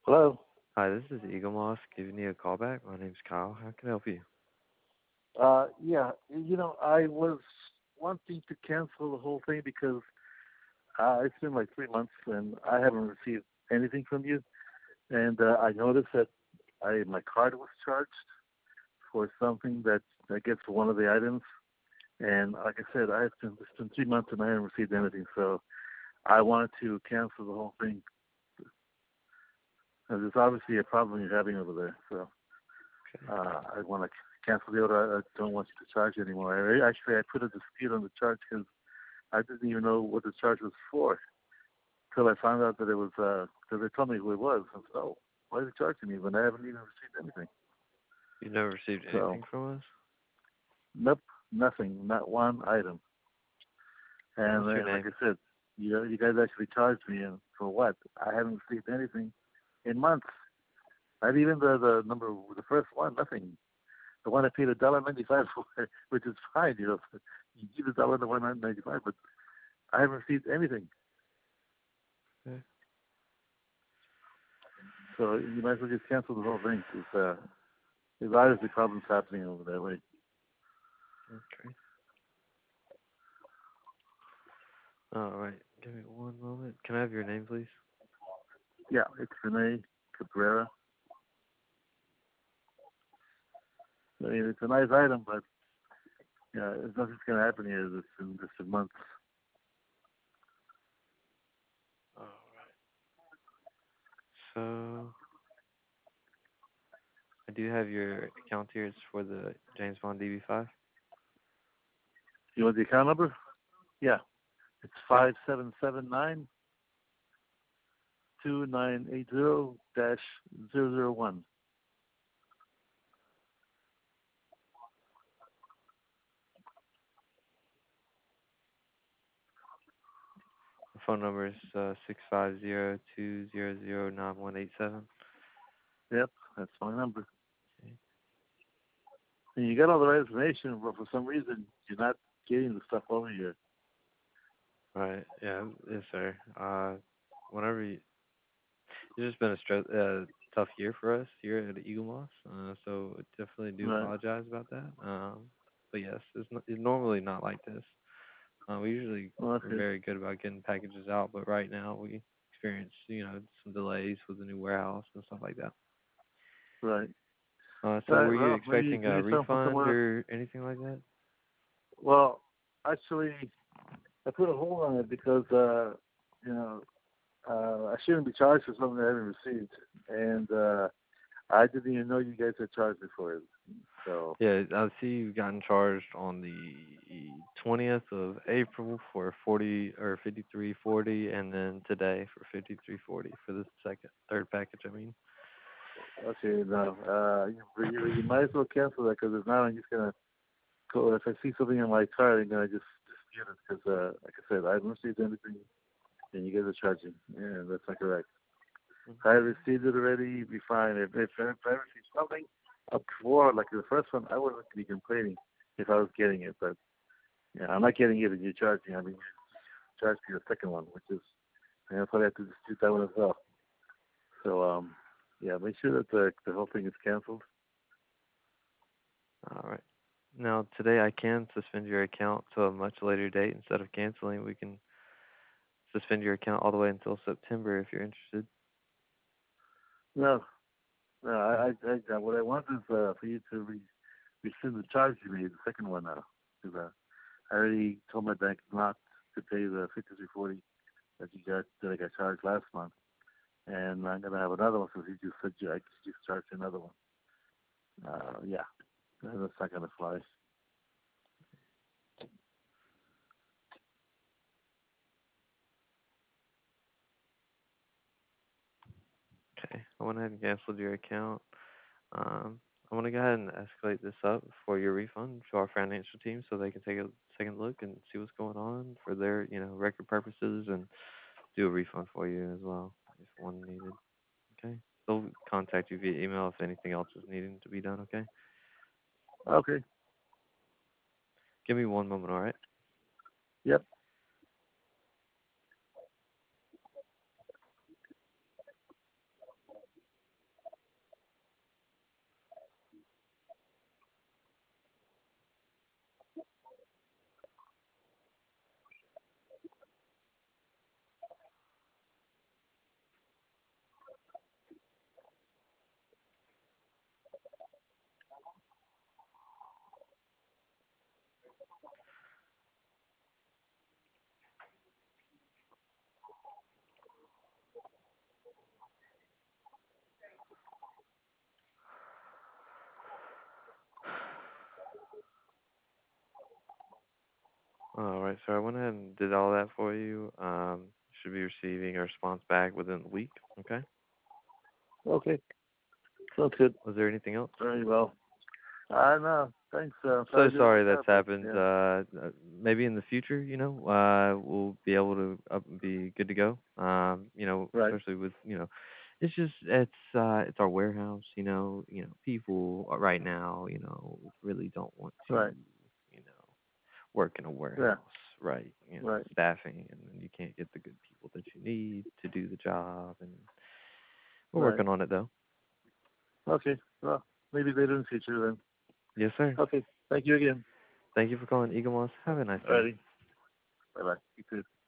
Hello. Hi, this is Eagle Moss giving you a call back. My name's Kyle. How can I help you? Yeah, I was wanting to cancel the whole thing because it's been like 3 months and I haven't received anything from you. And I noticed that my card was charged for something that I guess for one of the items. And like I said, it's been 3 months and I haven't received anything. So I wanted to cancel the whole thing. There's obviously a problem you're having over there. So Okay. I want to cancel the order. I don't want you to charge anymore. I put a dispute on the charge because I didn't even know what the charge was for until I found out that it was, because they told me who it was. I said, oh, why are they charging me when I haven't even received anything? You never received So, anything from us? nope, nothing, not one item. And What's your like name? I said, you guys actually charged me, and for what? I haven't received anything in months. Not even the number, the first one, nothing. The one I paid $1.95 for, which is fine, You give the dollar to $1.95, but I haven't received anything. Okay. So you might as well just cancel the whole thing. There's obviously problems happening over that way. Okay. All right. Give me one moment. Can I have your name, please? Yeah, it's Rene Cabrera. I mean, it's a nice item, but yeah, it's nothing's going to happen here this in months. All right. So I do have your account here. It's for the James Bond DB5. You want the account number? Yeah, it's Yeah. 5779-2980-001. The phone number is 650-200-9187. Yep, that's my number. Okay. And you got all the right information, but for some reason you're not getting the stuff over here. Right. Yeah. Yes, sir. Whenever it's just been a tough year for us here at Eagle Moss. So I definitely do Right. apologize about that. But yes, it's normally not like this. We usually Well, are okay. very good about getting packages out, but right now we experience, some delays with the new warehouse and stuff like that. Right. All So right. were you Well, maybe expecting give a me some from refund somewhere. or anything like that? Well, actually, I put a hold on it because, you know, I shouldn't be charged for something I haven't received, and I didn't even know you guys had charged me for it. So, Yeah, I see you've gotten charged on the 20th of April for 40 or 53.40, and then today for 53.40 for the third package. I mean, okay, now you might as well cancel that because if not, I'm just gonna go. If I see something in my card, I'm gonna just dispute it because, like I said, I haven't received anything, and you guys are charging. Yeah, that's not correct. If I received it already, be fine. If I received something up before, like the first one, I wouldn't be complaining if I was getting it. But yeah, I'm not getting it, and you're charging. I mean, you charged me the second one, which is, and I probably have to dispute that one as well. So, yeah, make sure that the whole thing is canceled. all right. Now today I can suspend your account to a much later date instead of canceling. We can suspend your account all the way until September if you're interested. No, no, what I want is for you to rescind the charge you made, the second one now, because I already told my bank not to pay the 5340 that I got charged last month, and I'm gonna have another one since you just said I just charged another one. Yeah, that's not gonna fly. Okay. I went ahead and canceled your account. I'm gonna go ahead and escalate this up for your refund to our financial team so they can take a second look and see what's going on for their, record purposes and do a refund for you as well if one needed. Okay. They'll contact you via email if anything else is needing to be done, okay? Okay. Give me one moment, all right? Yep. All right, so I went ahead and did all that for you. Should be receiving a response back within the week. Okay. Okay, sounds good. Was there anything else? Very well. No, thanks. So Sorry it sorry worked that's out, but happened. yeah, Maybe in the future, we'll be able to be good to go. right, Especially with, it's our warehouse. People right now, really don't want to, right, work in a yeah, warehouse, right? right, Staffing, and then you can't get the good people that you need to do the job, and we're right. working on it though. Okay, well, maybe later in the future then. Yes, sir. Okay, thank you again. Thank you for calling Eagle Moss. Have a nice day. Alrighty, bye bye. You too.